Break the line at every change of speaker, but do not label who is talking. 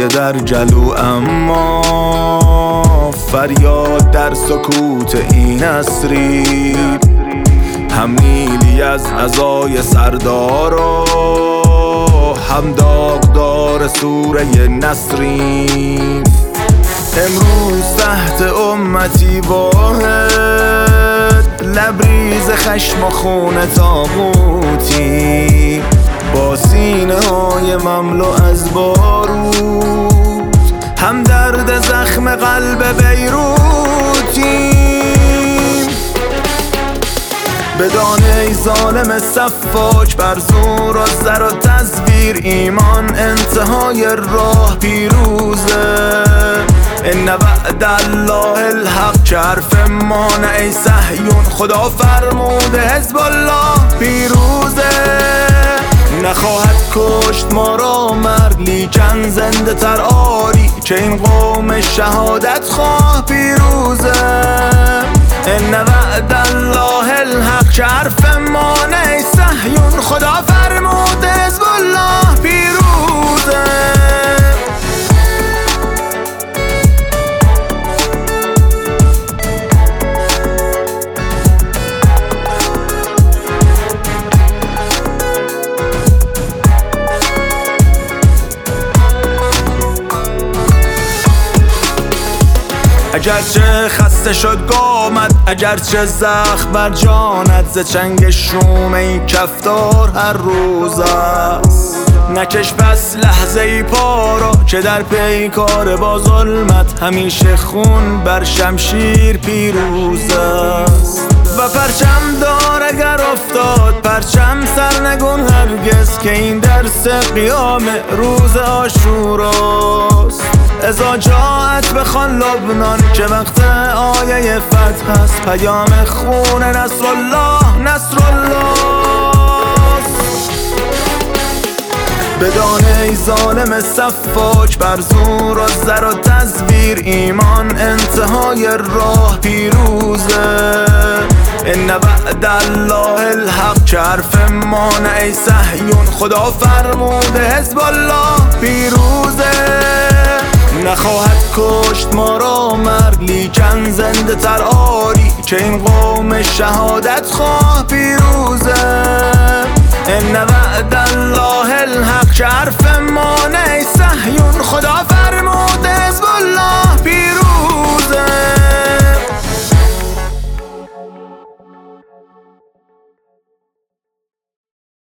گریه در جلو، اما فریاد در سکوت این عصری. هم نیلی از عزای سردار و هم داغدار سوره نسرین. امروز تحت امتی واحد، لبریز خشم و خون تاغوتی، با سینه های مملو از بارود، هم درد زخم قلب بیروتی. بدانه ای ظالم صفاک، بر زور و زر و تزویر ایمان انتهای راه پیروزه. ان وعد الله الحق، که حرف ما نه ای صهیون، خدا فرموده حزب الله پیروزه. نخواهد کشت ما را مرگ، لیکن زنده تر آری، که این قوم شهادت خواه پیروزه. ان وعد الله الحق، که حرف ما نه ای صهیون، خدا فرموده حزب الله پیروزه. اگرچه خسته شد گامت، اگرچه زخم بر جانت، ز چنگ شوم این کفتار هر روز است. نکش پس لحظه ای پا را، که در پیکار با ظلمت، همیشه خون بر شمشیر پیروز است. و پرچم دار اگر افتاد، پرچم سر نگون هرگز، که این درس قیام روز عاشوراست. اذا جاءت بخوان لبنان، که وقت آیه فتح است، پیام خون نصر الله نصر الله. بدانه ای ظالم صفاک، بر زور و زر و تزویر ایمان انتهای راه پیروزه. ان وعد الله الحق، که حرف ما نه ای صهیون، خدا فرموده حزب الله پیروزه. نخواهد کشت ما را مرگ، لیکن زنده تر آری، که این قوم شهادت خواه پیروزه. ان وعد الله الحق، که حرف ما نه ای صهیون، خدا